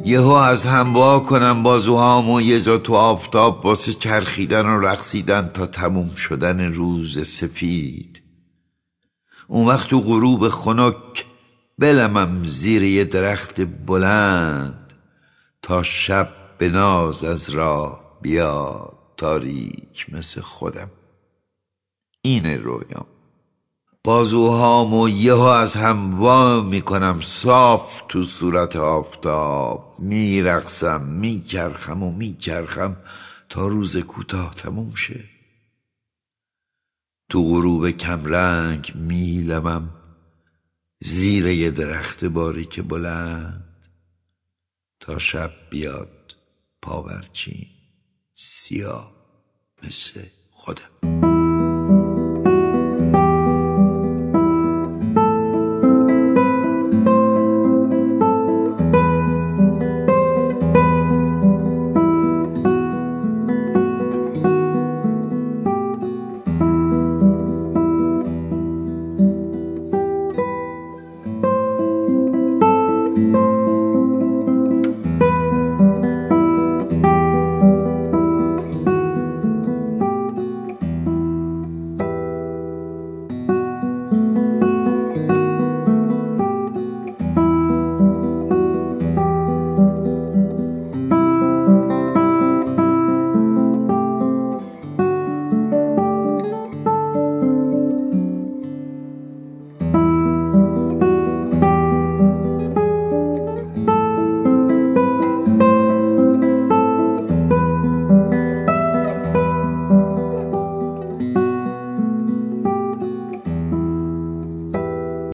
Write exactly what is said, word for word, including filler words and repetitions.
یهو از هم وا کنم بازوهامو یه جا تو آفتاب واسه چرخیدن و رقصیدن تا تموم شدن روز سفید. اون وقت تو غروب خنک بلمم زیر یه درخت بلند تا شب به ناز از راه بیاد تاریک مثل خودم. اینه رویام. بازوهامو یهو از هم وا میکنم صاف تو صورت آفتاب، میرقصم میچرخم و میچرخم تا روز کوتاه تموم شه. تو غروب کمرنگ میلمم زیر یه درخت باریک بلند تا شب بیاد پاورچین سیاه مثل خودم.